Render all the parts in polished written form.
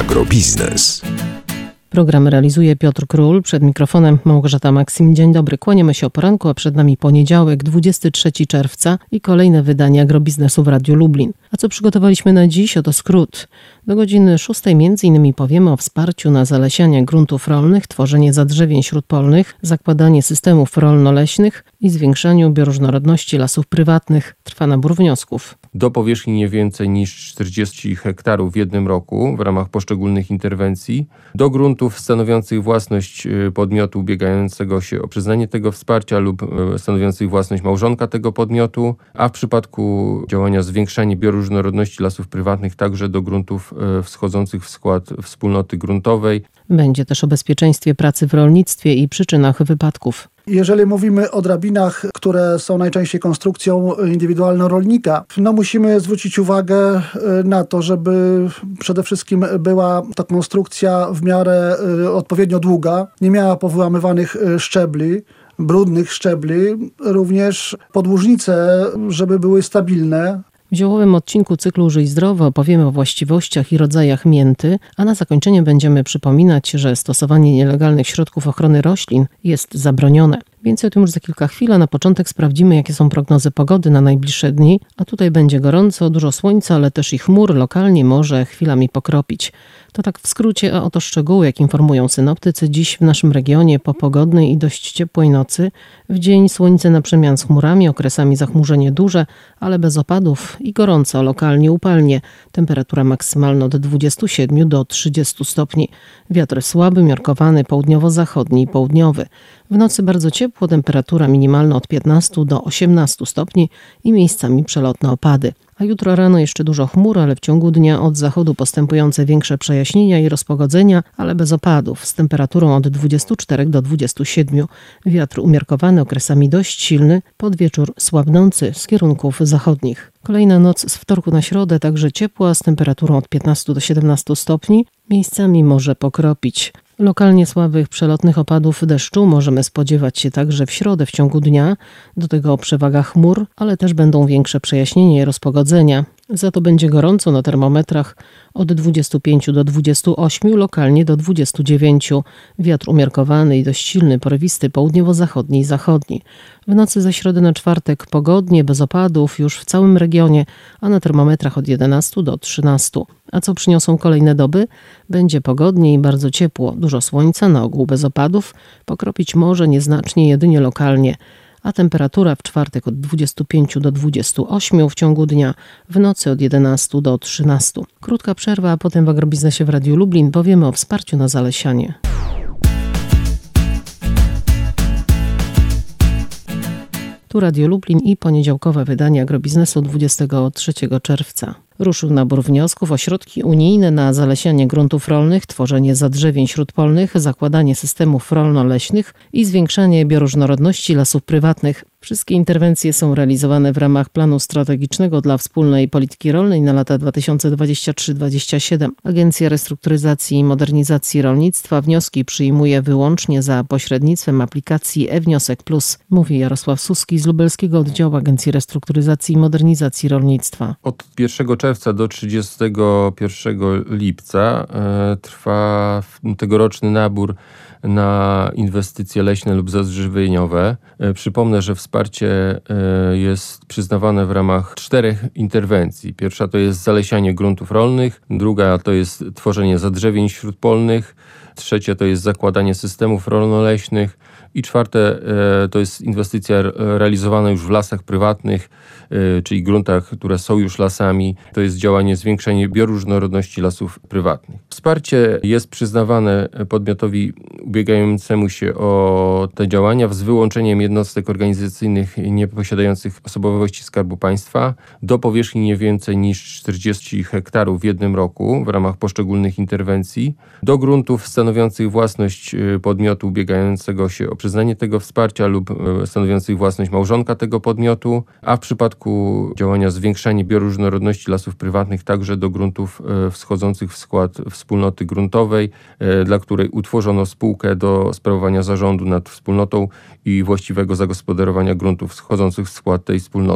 Agrobiznes. Program realizuje Piotr Król, przed mikrofonem Małgorzata Maksim. Dzień dobry, kłaniamy się o poranku, a przed nami poniedziałek, 23 czerwca i kolejne wydanie Agrobiznesu w Radiu Lublin. A co przygotowaliśmy na dziś? Oto skrót. Do godziny 6 m.in. powiemy o wsparciu na zalesianie gruntów rolnych, tworzenie zadrzewień śródpolnych, zakładanie systemów rolno-leśnych i zwiększaniu bioróżnorodności lasów prywatnych. Trwa nabór wniosków. Do powierzchni nie więcej niż 40 hektarów w jednym roku w ramach poszczególnych interwencji, do gruntów stanowiących własność podmiotu ubiegającego się o przyznanie tego wsparcia lub stanowiących własność małżonka tego podmiotu, a w przypadku działania zwiększanie bioróżnorodności lasów prywatnych także do gruntów wschodzących w skład wspólnoty gruntowej. Będzie też o bezpieczeństwie pracy w rolnictwie i przyczynach wypadków. Jeżeli mówimy o drabinach, które są najczęściej konstrukcją indywidualną rolnika, musimy zwrócić uwagę na to, żeby przede wszystkim była ta konstrukcja w miarę odpowiednio długa, nie miała powyłamywanych szczebli, brudnych szczebli, również podłużnice, żeby były stabilne. W ziołowym odcinku cyklu Żyj zdrowo opowiemy o właściwościach i rodzajach mięty, a na zakończenie będziemy przypominać, że stosowanie nielegalnych środków ochrony roślin jest zabronione. Więcej o tym już za kilka chwil, a na początek sprawdzimy, jakie są prognozy pogody na najbliższe dni. A tutaj będzie gorąco, dużo słońca, ale też i chmur, lokalnie może chwilami pokropić. To tak w skrócie, a oto szczegóły, jak informują synoptycy. Dziś w naszym regionie po pogodnej i dość ciepłej nocy, w dzień słońce na przemian z chmurami, okresami zachmurzenie duże, ale bez opadów i gorąco, lokalnie upalnie. Temperatura maksymalna od 27 do 30 stopni. Wiatr słaby, miarkowany, południowo-zachodni i południowy. W nocy bardzo ciepło, temperatura minimalna od 15 do 18 stopni i miejscami przelotne opady. A jutro rano jeszcze dużo chmur, ale w ciągu dnia od zachodu postępujące większe przejaśnienia i rozpogodzenia, ale bez opadów, z temperaturą od 24 do 27. Wiatr umiarkowany, okresami dość silny, pod wieczór słabnący z kierunków zachodnich. Kolejna noc z wtorku na środę także ciepła, z temperaturą od 15 do 17 stopni. Miejscami może pokropić. Lokalnie słabych przelotnych opadów deszczu możemy spodziewać się także w środę w ciągu dnia, do tego przewaga chmur, ale też będą większe przejaśnienia i rozpogodzenia. Za to będzie gorąco na termometrach od 25 do 28, lokalnie do 29. Wiatr umiarkowany i dość silny, porywisty, południowo-zachodni i zachodni. W nocy ze środy na czwartek pogodnie, bez opadów już w całym regionie, a na termometrach od 11 do 13. A co przyniosą kolejne doby? Będzie pogodnie i bardzo ciepło, dużo słońca, na ogół bez opadów, pokropić może nieznacznie, jedynie lokalnie. A temperatura w czwartek od 25 do 28 w ciągu dnia, w nocy od 11 do 13. Krótka przerwa, a potem w Agrobiznesie w Radiu Lublin powiemy o wsparciu na zalesianie. Tu Radio Lublin i poniedziałkowe wydanie Agrobiznesu 23 czerwca. Ruszył nabór wniosków o środki unijne na zalesianie gruntów rolnych, tworzenie zadrzewień śródpolnych, zakładanie systemów rolno-leśnych i zwiększanie bioróżnorodności lasów prywatnych. Wszystkie interwencje są realizowane w ramach planu strategicznego dla wspólnej polityki rolnej na lata 2023-2027. Agencja Restrukturyzacji i Modernizacji Rolnictwa wnioski przyjmuje wyłącznie za pośrednictwem aplikacji e-Wniosek Plus, mówi Jarosław Suski z lubelskiego oddziału Agencji Restrukturyzacji i Modernizacji Rolnictwa. Od 1 czerwca do 31 lipca trwa tegoroczny nabór na inwestycje leśne lub zadrzewieniowe. Przypomnę, że wsparcie jest przyznawane w ramach 4 interwencji. Pierwsza to jest zalesianie gruntów rolnych, druga to jest tworzenie zadrzewień śródpolnych, trzecie to jest zakładanie systemów rolno-leśnych i czwarte to jest inwestycja realizowana już w lasach prywatnych, czyli gruntach, które są już lasami. To jest działanie zwiększenie bioróżnorodności lasów prywatnych. Wsparcie jest przyznawane podmiotowi ubiegającemu się o te działania z wyłączeniem jednostek organizacyjnych nieposiadających osobowości Skarbu Państwa do powierzchni nie więcej niż 40 hektarów w jednym roku w ramach poszczególnych interwencji, do gruntów stanowiących własność podmiotu ubiegającego się o przyznanie tego wsparcia lub stanowiących własność małżonka tego podmiotu, a w przypadku działania zwiększanie bioróżnorodności lasów prywatnych także do gruntów wschodzących w skład wspólnoty gruntowej, dla której utworzono spółkę do sprawowania zarządu nad wspólnotą i właściwego zagospodarowania gruntów wschodzących w skład tej wspólnoty.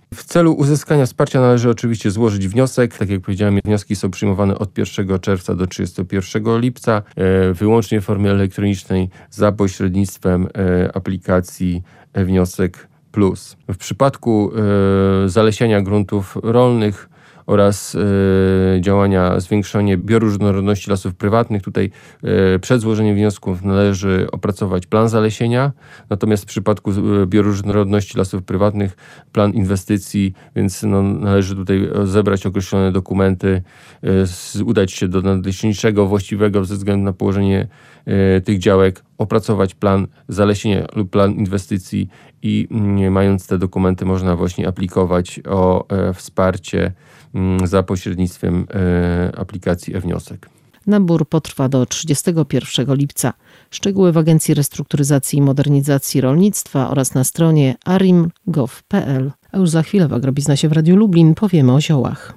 W celu uzyskania wsparcia należy oczywiście złożyć wniosek. Tak jak powiedziałem, wnioski są przyjmowane od 1 czerwca do 31 lipca, wyłącznie w formie elektronicznej za pośrednictwem aplikacji e-Wniosek Plus. W przypadku zalesiania gruntów rolnych oraz działania zwiększenie bioróżnorodności lasów prywatnych. Tutaj przed złożeniem wniosków należy opracować plan zalesienia, natomiast w przypadku bioróżnorodności lasów prywatnych plan inwestycji, więc należy tutaj zebrać określone dokumenty, udać się do nadleśniczego właściwego ze względu na położenie tych działek, opracować plan zalesienia lub plan inwestycji i mając te dokumenty można właśnie aplikować o wsparcie za pośrednictwem aplikacji e-Wniosek. Nabór potrwa do 31 lipca. Szczegóły w Agencji Restrukturyzacji i Modernizacji Rolnictwa oraz na stronie arim.gov.pl. A już za chwilę w Agrobiznesie w Radiu Lublin powiemy o ziołach.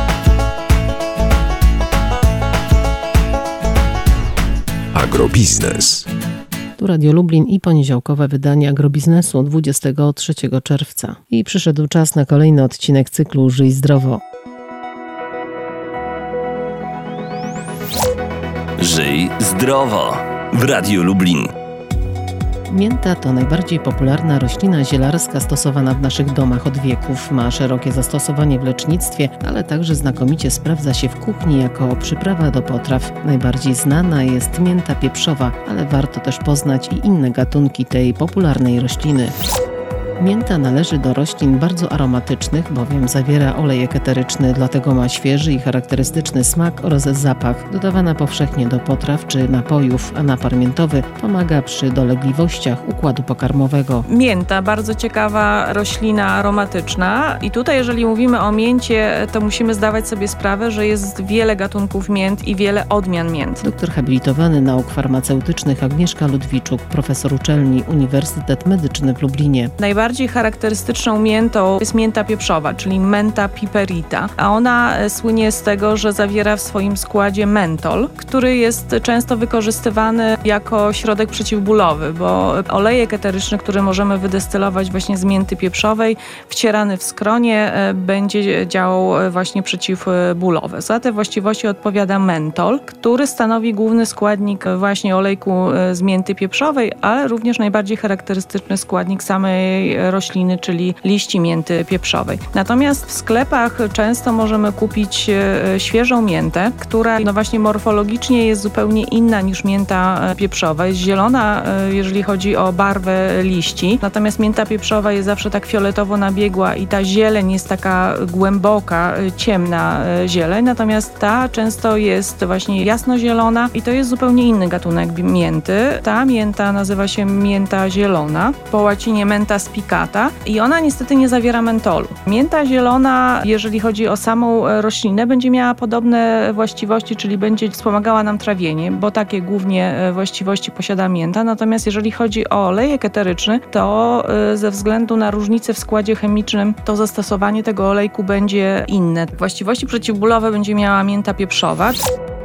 Agrobiznes. Tu Radio Lublin i poniedziałkowe wydanie Agrobiznesu 23 czerwca. I przyszedł czas na kolejny odcinek cyklu Żyj zdrowo. Żyj zdrowo w Radiu Lublin. Mięta to najbardziej popularna roślina zielarska stosowana w naszych domach od wieków. Ma szerokie zastosowanie w lecznictwie, ale także znakomicie sprawdza się w kuchni jako przyprawa do potraw. Najbardziej znana jest mięta pieprzowa, ale warto też poznać i inne gatunki tej popularnej rośliny. Mięta należy do roślin bardzo aromatycznych, bowiem zawiera olejek eteryczny, dlatego ma świeży i charakterystyczny smak oraz zapach. Dodawana powszechnie do potraw czy napojów, a napar miętowy pomaga przy dolegliwościach układu pokarmowego. Mięta, bardzo ciekawa roślina aromatyczna i tutaj jeżeli mówimy o mięcie, to musimy zdawać sobie sprawę, że jest wiele gatunków mięt i wiele odmian mięt. Doktor habilitowany nauk farmaceutycznych Agnieszka Ludwiczuk, profesor uczelni Uniwersytet Medyczny w Lublinie. Najbardziej charakterystyczną miętą jest mięta pieprzowa, czyli Mentha piperita, a ona słynie z tego, że zawiera w swoim składzie mentol, który jest często wykorzystywany jako środek przeciwbólowy, bo olejek eteryczny, który możemy wydestylować właśnie z mięty pieprzowej, wcierany w skronie, będzie działał właśnie przeciwbólowe. Za te właściwości odpowiada mentol, który stanowi główny składnik właśnie olejku z mięty pieprzowej, ale również najbardziej charakterystyczny składnik samej rośliny, czyli liści mięty pieprzowej. Natomiast w sklepach często możemy kupić świeżą miętę, która właśnie morfologicznie jest zupełnie inna niż mięta pieprzowa. Jest zielona, jeżeli chodzi o barwę liści, natomiast mięta pieprzowa jest zawsze tak fioletowo nabiegła i ta zieleń jest taka głęboka, ciemna zieleń, natomiast ta często jest właśnie jasnozielona i to jest zupełnie inny gatunek mięty. Ta mięta nazywa się mięta zielona, po łacinie Mentha spicata i ona niestety nie zawiera mentolu. Mięta zielona, jeżeli chodzi o samą roślinę, będzie miała podobne właściwości, czyli będzie wspomagała nam trawienie, bo takie głównie właściwości posiada mięta. Natomiast jeżeli chodzi o olejek eteryczny, to ze względu na różnice w składzie chemicznym, to zastosowanie tego olejku będzie inne. Właściwości przeciwbólowe będzie miała mięta pieprzowa.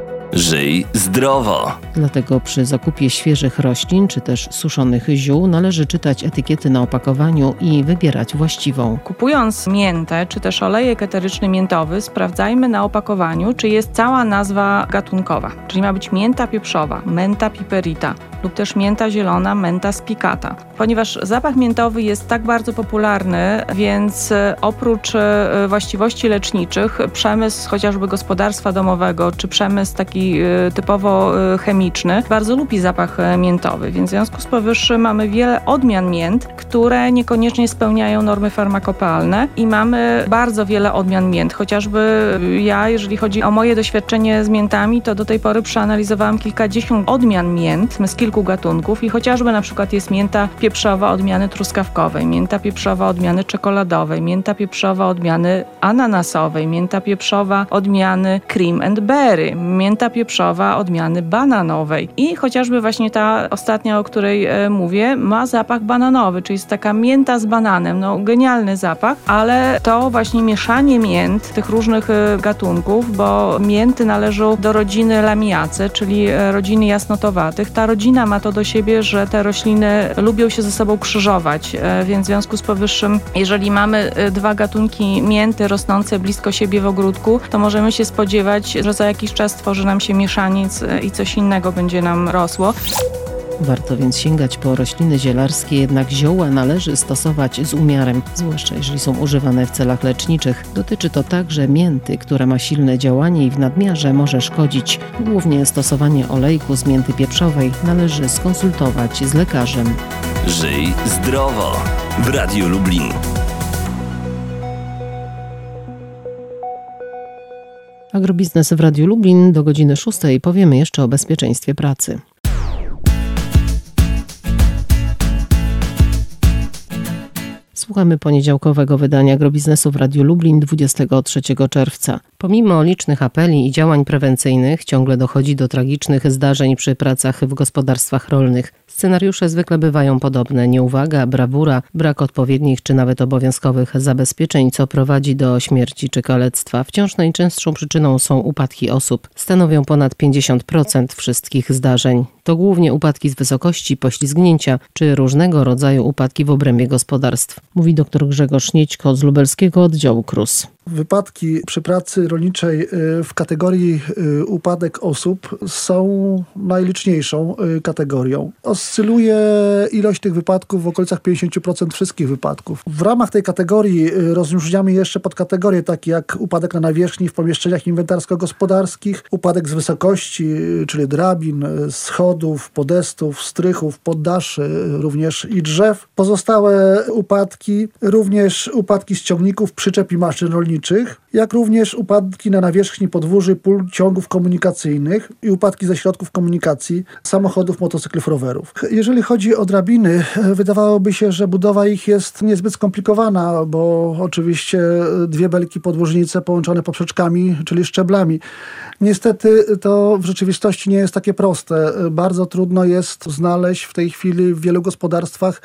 Żyj zdrowo. Dlatego przy zakupie świeżych roślin czy też suszonych ziół należy czytać etykiety na opakowaniu i wybierać właściwą. Kupując miętę czy też olejek eteryczny miętowy, sprawdzajmy na opakowaniu, czy jest cała nazwa gatunkowa. Czyli ma być mięta pieprzowa, Mentha piperita lub też mięta zielona, Mentha spicata. Ponieważ zapach miętowy jest tak bardzo popularny, więc oprócz właściwości leczniczych, przemysł chociażby gospodarstwa domowego czy przemysł taki typowo chemiczny bardzo lubi zapach miętowy, więc w związku z powyższym mamy wiele odmian mięt, które niekoniecznie spełniają normy farmakopalne i mamy bardzo wiele odmian mięt. Chociażby ja, jeżeli chodzi o moje doświadczenie z miętami, to do tej pory przeanalizowałam kilkadziesiąt odmian mięt z kilku gatunków i chociażby na przykład jest mięta pieprzowa odmiany truskawkowej, mięta pieprzowa odmiany czekoladowej, mięta pieprzowa odmiany ananasowej, mięta pieprzowa odmiany cream and berry, mięta pieprzowa odmiany bananowej i chociażby właśnie ta ostatnia, o której mówię, ma zapach bananowy, czyli jest taka mięta z bananem, no genialny zapach, ale to właśnie mieszanie mięt tych różnych gatunków, bo mięty należą do rodziny Lamiaceae, czyli rodziny jasnotowatych. Ta rodzina roślina ma to do siebie, że te rośliny lubią się ze sobą krzyżować, więc w związku z powyższym, jeżeli mamy dwa gatunki mięty rosnące blisko siebie w ogródku, to możemy się spodziewać, że za jakiś czas tworzy nam się mieszaniec i coś innego będzie nam rosło. Warto więc sięgać po rośliny zielarskie, jednak zioła należy stosować z umiarem, zwłaszcza jeżeli są używane w celach leczniczych. Dotyczy to także mięty, która ma silne działanie i w nadmiarze może szkodzić. Głównie stosowanie olejku z mięty pieprzowej należy skonsultować z lekarzem. Żyj zdrowo w Radiu Lublin. Agrobiznes w Radiu Lublin do godziny 6 powiemy jeszcze o bezpieczeństwie pracy. Słuchamy poniedziałkowego wydania Agrobiznesu w Radiu Lublin 23 czerwca. Pomimo licznych apeli i działań prewencyjnych ciągle dochodzi do tragicznych zdarzeń przy pracach w gospodarstwach rolnych. Scenariusze zwykle bywają podobne: nieuwaga, brawura, brak odpowiednich czy nawet obowiązkowych zabezpieczeń, co prowadzi do śmierci czy kalectwa. Wciąż najczęstszą przyczyną są upadki osób. Stanowią ponad 50% wszystkich zdarzeń. To głównie upadki z wysokości, poślizgnięcia czy różnego rodzaju upadki w obrębie gospodarstw, mówi dr Grzegorz Niedźko z lubelskiego oddziału KRUS. Wypadki przy pracy rolniczej w kategorii upadek osób są najliczniejszą kategorią. Oscyluje ilość tych wypadków w okolicach 50% wszystkich wypadków. W ramach tej kategorii rozróżniamy jeszcze podkategorie takie jak upadek na nawierzchni w pomieszczeniach inwentarsko-gospodarskich, upadek z wysokości, czyli drabin, schodów, podestów, strychów, poddaszy, również i drzew. Pozostałe upadki, również upadki z ciągników, przyczep i maszyn rolniczych, jak również upadki na nawierzchni podwórzy, pól, ciągów komunikacyjnych i upadki ze środków komunikacji, samochodów, motocyklów, rowerów. Jeżeli chodzi o drabiny, wydawałoby się, że budowa ich jest niezbyt skomplikowana, bo oczywiście dwie belki podłużnice połączone poprzeczkami, czyli szczeblami. Niestety to w rzeczywistości nie jest takie proste. Bardzo trudno jest znaleźć w tej chwili w wielu gospodarstwach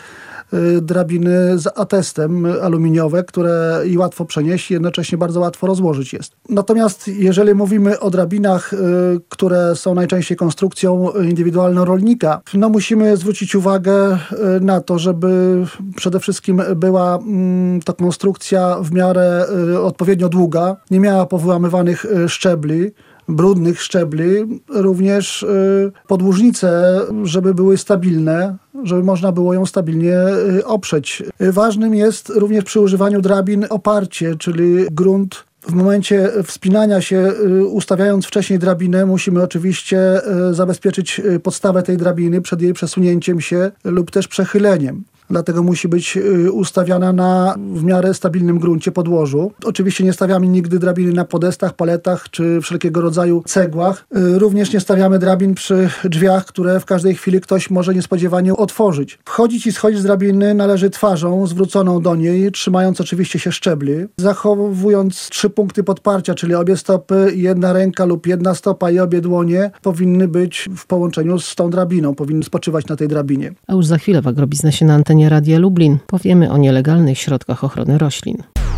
drabiny z atestem aluminiowe, które i łatwo przenieść, i jednocześnie bardzo łatwo rozłożyć jest. Natomiast jeżeli mówimy o drabinach, które są najczęściej konstrukcją indywidualną rolnika, no musimy zwrócić uwagę na to, żeby przede wszystkim była to konstrukcja w miarę odpowiednio długa, nie miała powyłamywanych szczebli, brudnych szczebli, również podłużnice, żeby były stabilne, żeby można było ją stabilnie oprzeć. Ważnym jest również przy używaniu drabin oparcie, czyli grunt. W momencie wspinania się, ustawiając wcześniej drabinę, musimy oczywiście zabezpieczyć podstawę tej drabiny przed jej przesunięciem się lub też przechyleniem. Dlatego musi być ustawiana na w miarę stabilnym gruncie, podłożu. Oczywiście nie stawiamy nigdy drabiny na podestach, paletach czy wszelkiego rodzaju cegłach. Również nie stawiamy drabin przy drzwiach, które w każdej chwili ktoś może niespodziewanie otworzyć. Wchodzić i schodzić z drabiny należy twarzą zwróconą do niej, trzymając oczywiście się szczebli, zachowując 3 punkty podparcia, czyli obie stopy, jedna ręka lub jedna stopa i obie dłonie powinny być w połączeniu z tą drabiną, powinny spoczywać na tej drabinie. A już za chwilę w Agrobiznesie na antenie Radia Lublin powiemy o nielegalnych środkach ochrony roślin.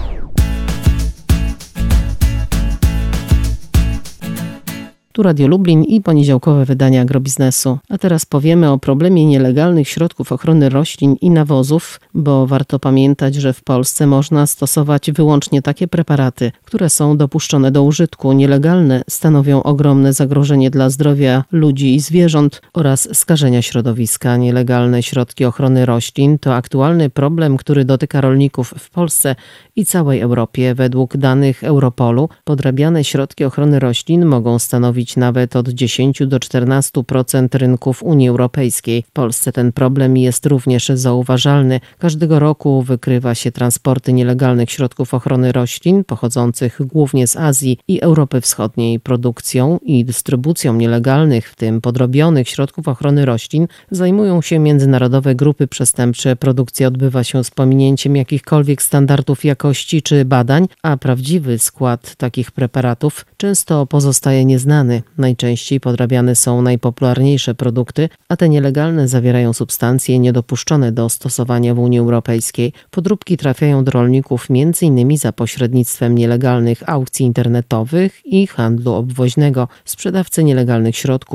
Tu Radio Lublin i poniedziałkowe wydanie Agrobiznesu. A teraz powiemy o problemie nielegalnych środków ochrony roślin i nawozów, bo warto pamiętać, że w Polsce można stosować wyłącznie takie preparaty, które są dopuszczone do użytku. Nielegalne stanowią ogromne zagrożenie dla zdrowia ludzi i zwierząt oraz skażenia środowiska. Nielegalne środki ochrony roślin to aktualny problem, który dotyka rolników w Polsce i całej Europie. Według danych Europolu podrabiane środki ochrony roślin mogą stanowić nawet od 10 do 14% rynków Unii Europejskiej. W Polsce ten problem jest również zauważalny. Każdego roku wykrywa się transporty nielegalnych środków ochrony roślin pochodzących głównie z Azji i Europy Wschodniej. Produkcją i dystrybucją nielegalnych, w tym podrobionych środków ochrony roślin zajmują się międzynarodowe grupy przestępcze. Produkcja odbywa się z pominięciem jakichkolwiek standardów jakości czy badań, a prawdziwy skład takich preparatów często pozostaje nieznany. Najczęściej podrabiane są najpopularniejsze produkty, a te nielegalne zawierają substancje niedopuszczone do stosowania w Unii Europejskiej. Podróbki trafiają do rolników m.in. za pośrednictwem nielegalnych aukcji internetowych i handlu obwoźnego. Sprzedawcy nielegalnych środków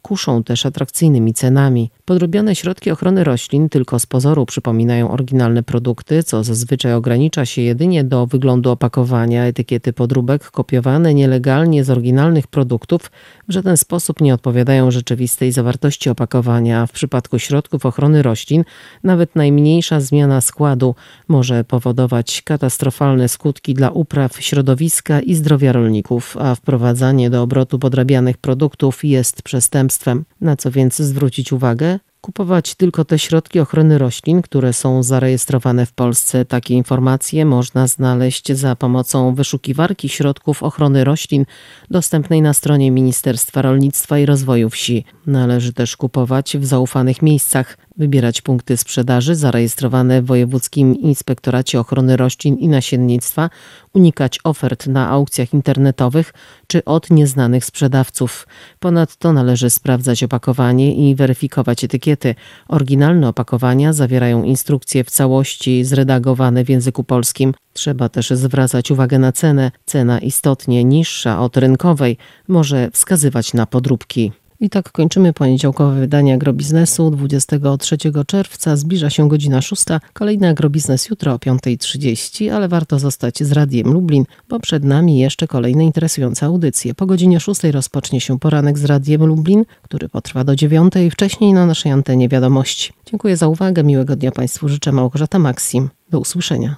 kuszą też atrakcyjnymi cenami. Podrobione środki ochrony roślin tylko z pozoru przypominają oryginalne produkty, co zazwyczaj ogranicza się jedynie do wyglądu opakowania. Etykiety podróbek kopiowane nielegalnie z oryginalnych produktów w żaden sposób nie odpowiadają rzeczywistej zawartości opakowania. W przypadku środków ochrony roślin nawet najmniejsza zmiana składu może powodować katastrofalne skutki dla upraw, środowiska i zdrowia rolników, a wprowadzanie do obrotu podrabianych produktów jest przestępstwem. Na co więc zwrócić uwagę? Kupować tylko te środki ochrony roślin, które są zarejestrowane w Polsce. Takie informacje można znaleźć za pomocą wyszukiwarki środków ochrony roślin dostępnej na stronie Ministerstwa Rolnictwa i Rozwoju Wsi. Należy też kupować w zaufanych miejscach, wybierać punkty sprzedaży zarejestrowane w Wojewódzkim Inspektoracie Ochrony Roślin i Nasiennictwa, unikać ofert na aukcjach internetowych czy od nieznanych sprzedawców. Ponadto należy sprawdzać opakowanie i weryfikować etykiety. Oryginalne opakowania zawierają instrukcje w całości zredagowane w języku polskim. Trzeba też zwracać uwagę na cenę. Cena istotnie niższa od rynkowej może wskazywać na podróbki. I tak kończymy poniedziałkowe wydanie Agrobiznesu 23 czerwca. Zbliża się godzina 6. Kolejny Agrobiznes jutro o 5:30, ale warto zostać z Radiem Lublin, bo przed nami jeszcze kolejne interesujące audycje. Po godzinie 6 rozpocznie się poranek z Radiem Lublin, który potrwa do 9. Wcześniej na naszej antenie wiadomości. Dziękuję za uwagę. Miłego dnia Państwu życzę. Małgorzata Maksim. Do usłyszenia.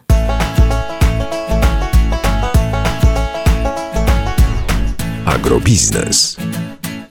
Agrobiznes.